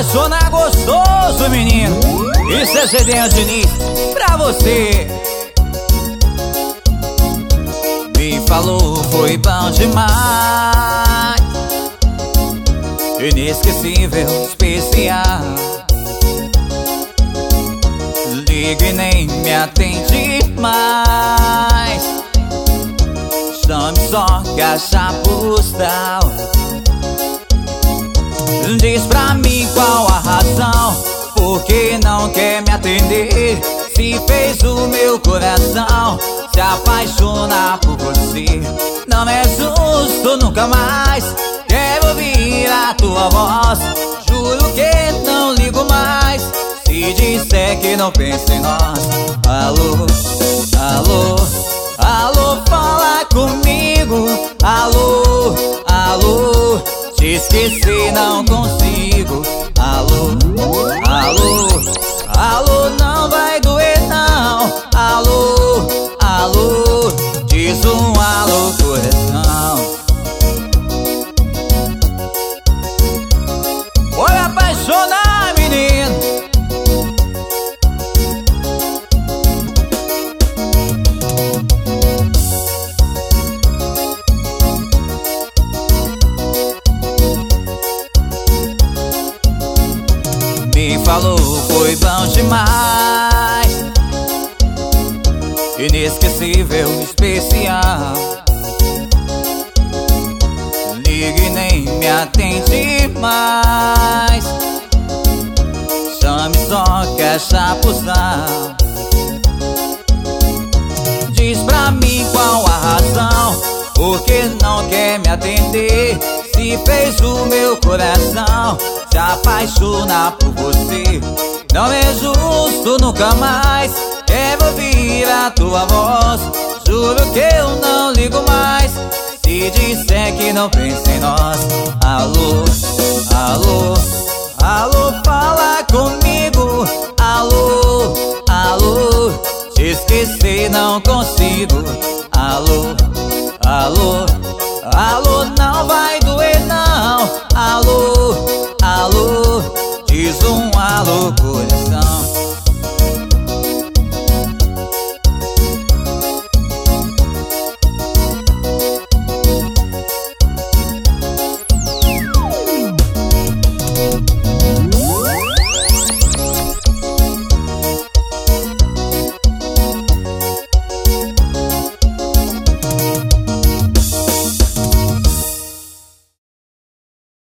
apaixonar gostoso, menino. Isso é Gedeão Diniz pra você. Me falou, foi bom demais, inesquecível, especial. Liga e nem me atende mais. Chame só caixa postal. Diz pra mim qual a razão, por que não quer me atender? Se fez o meu coração se apaixonar por você. Não é justo, nunca mais quero ouvir a tua voz. Juro que não ligo mais se disser que não pensa em nós. Alô, alô, alô, fala comigo. Alô, alô, te esquecer não consigo. Alô, alô, alô, não vai doer não. Alô, alô, diz um alô, coração. Vou me apaixonar, menino. Me falou, foi bom demais, inesquecível, especial. Liga e nem me atende mais. Chame só caixa postal. Diz pra mim qual a razão, por que não quer me atender? Se fez o meu coração se apaixonar por você. Não é justo, nunca mais quero ouvir a tua voz. Juro que eu não ligo mais se disser que não pensa em nós. Alô, alô, alô, fala comigo. Alô, alô, te esquecer não consigo. Alô, alô, alô, não vai doer não. Alô, alô, diz um alô, coração.